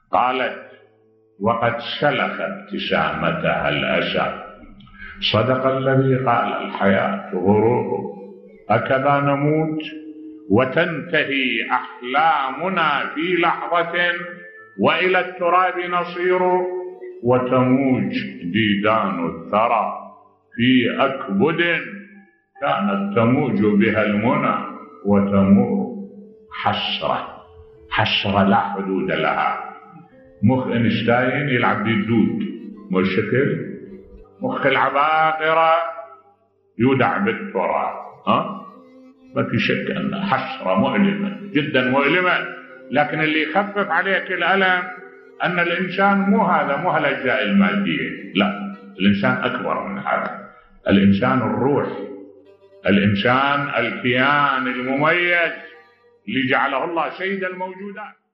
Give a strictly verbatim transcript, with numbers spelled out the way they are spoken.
قالت وقد سلخ ابتسامتها الأسى صدق الذي قال الحياة غرور، هكذا نموت وتنتهي أحلامنا في لحظة وإلى التراب نصير، وتموج ديدان الثرى في أكبد كانت تموج بها المنى وتمور. حسرة حسرة لا حدود لها. مخ إنشتاين يلعب بالدود والشكل، مخ العباقرة يودع بالتراب. ها ما في شك أن حسرة مؤلمة جدا مؤلمة، لكن اللي يخفف عليك الألم أن الإنسان مو هذا، مو هالأجزاء المادية، لا، الإنسان أكبر من هذا. الإنسان الروح، الإنسان الكيان المميز اللي جعله الله سيد الموجودات.